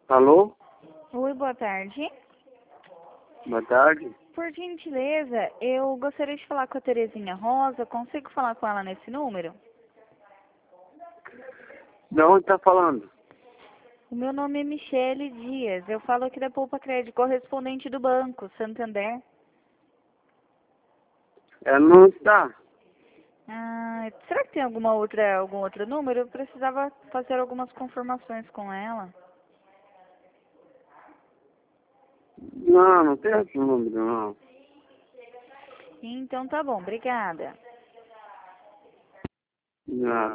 Alô? Oi, boa tarde. Boa tarde. Por gentileza, eu gostaria de falar com a Terezinha Rosa. Consigo falar com ela nesse número? De onde tá falando? O meu nome é Michele Dias. Eu falo aqui da Poupa Crédito, correspondente do Banco Santander. Ela não está. Será que tem algum outro número? Eu precisava fazer algumas confirmações com ela. Não, não tem esse número, não. Então tá bom, obrigada. Não.